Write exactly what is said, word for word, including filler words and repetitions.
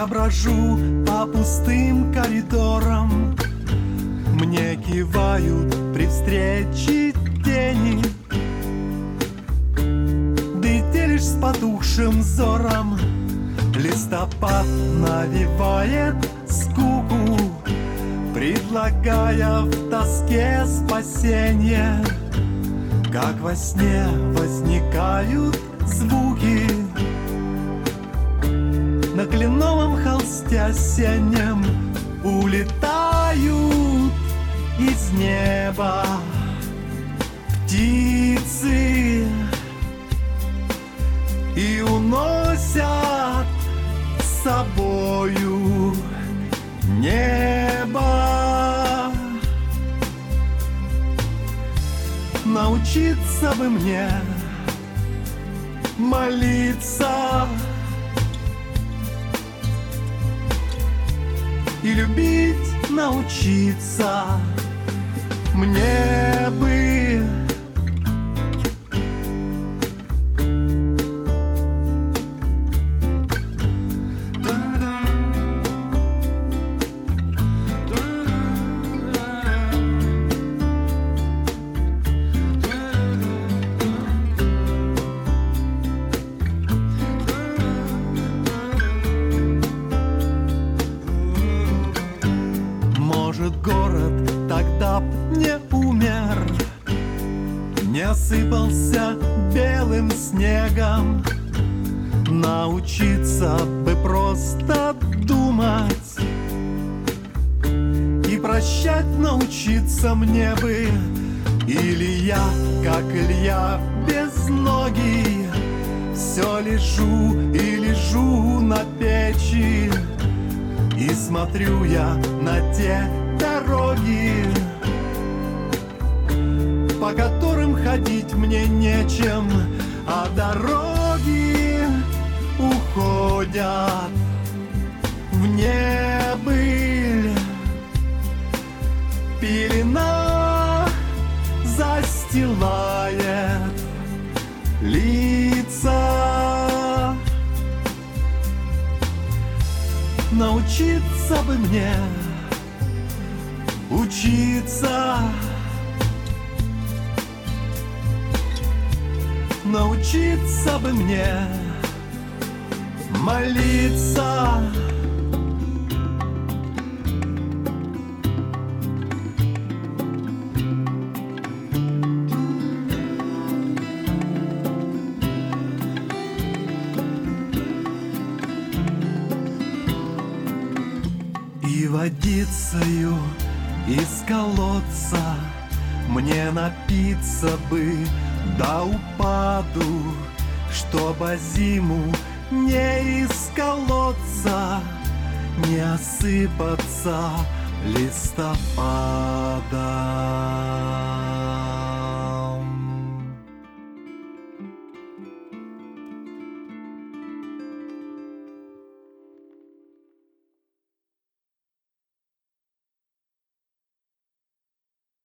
Я брожу по пустым коридорам, мне кивают при встрече тени. Да и те лишь с потухшим взором. Листопад навевает скуку, предлагая в тоске спасенье. Как во сне возникают звуки на кленовом холсте осеннем, улетают из неба птицы и уносят с собою небо. Научиться бы мне молиться и любить научиться мне бы. Может, город тогда б не умер, не осыпался белым снегом. Научиться бы просто думать и прощать научиться мне бы. Или я, как Илья безногий, все лежу и лежу на печи, и смотрю я на те дороги, по которым ходить мне нечем, а дороги уходят в небыль. Пелена застилает лица. Научиться бы мне учиться, научиться бы мне молиться. И водицею из колодца мне напиться бы до упаду, чтобы зиму не из колодца не осыпаться листопада.